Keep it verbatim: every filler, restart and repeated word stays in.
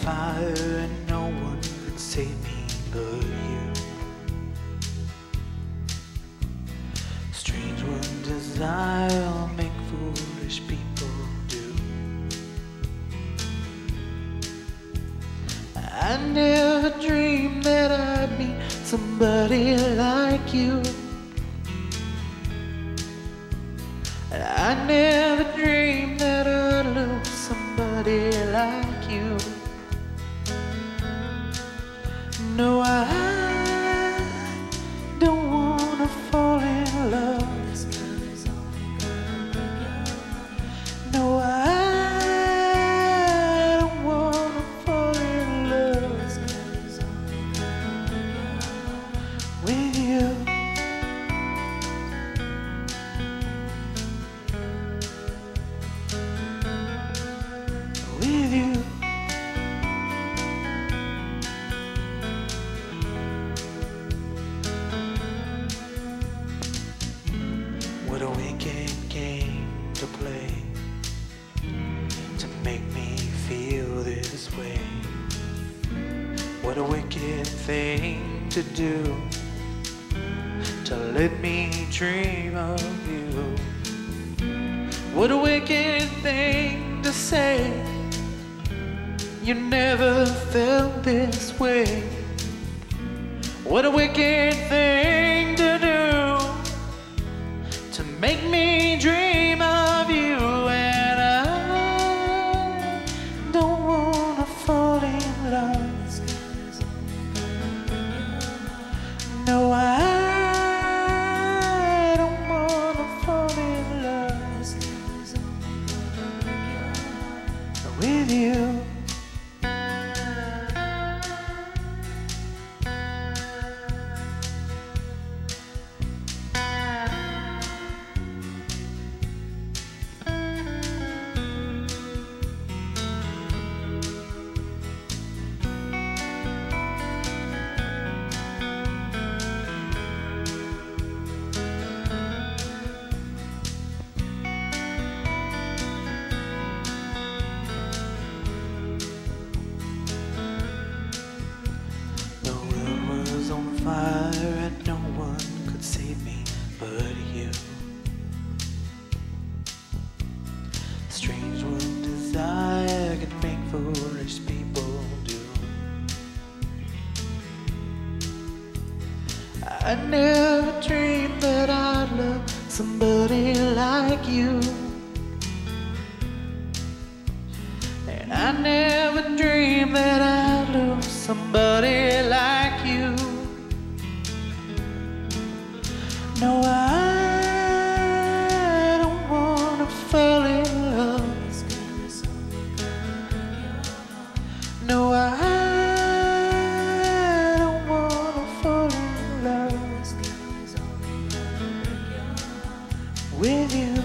fire and no one could save me but you. Strange what desire make foolish people do. I never dreamed that I'd meet somebody like you. I never dreamed that I'd lose somebody like you. No, I don't wanna fall in love. No, I don't wanna fall in love with you. With you. What a wicked game to play to make me feel this way. What a wicked thing to do to let me dream of you. What a wicked thing to say. You never felt this way. What a wicked thing to do to make me dream of you. And I don't wanna fall in love. No, I don't wanna fall in love with you. Fire and no one could save me but you. Strange what desire can make foolish people do. I never dreamed that I'd love somebody like you. And I never dreamed that I'd lose somebody like you. No, I don't wanna fall in love. No, I don't wanna fall in love with you.